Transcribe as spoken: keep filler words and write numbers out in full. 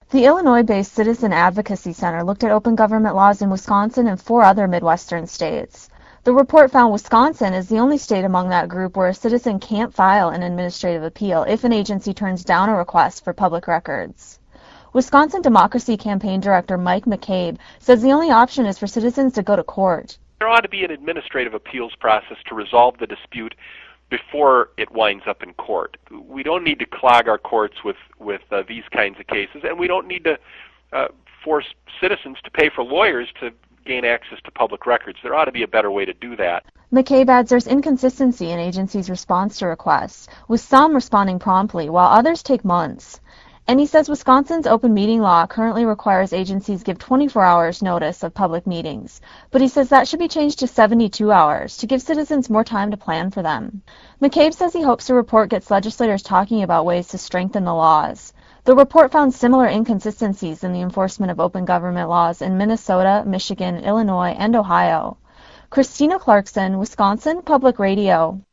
The Illinois-based Citizen Advocacy Center looked at open government laws in Wisconsin and four other Midwestern states. The report found Wisconsin is the only state among that group where a citizen can't file an administrative appeal if an agency turns down a request for public records. Wisconsin Democracy Campaign Director Mike McCabe says the only option is for citizens to go to court. There ought to be an administrative appeals process to resolve the dispute before it winds up in court. We don't need to clog our courts with, with uh, these kinds of cases, and we don't need to uh, force citizens to pay for lawyers to gain access to public records. There ought to be a better way to do that. McCabe adds there's inconsistency in agencies' response to requests, with some responding promptly while others take months. And he says Wisconsin's open meeting law currently requires agencies give twenty-four hours notice of public meetings, but he says that should be changed to seventy-two hours to give citizens more time to plan for them. McCabe says he hopes the report gets legislators talking about ways to strengthen the laws. The report found similar inconsistencies in the enforcement of open government laws in Minnesota, Michigan, Illinois, and Ohio. Christina Clarkson, Wisconsin Public Radio.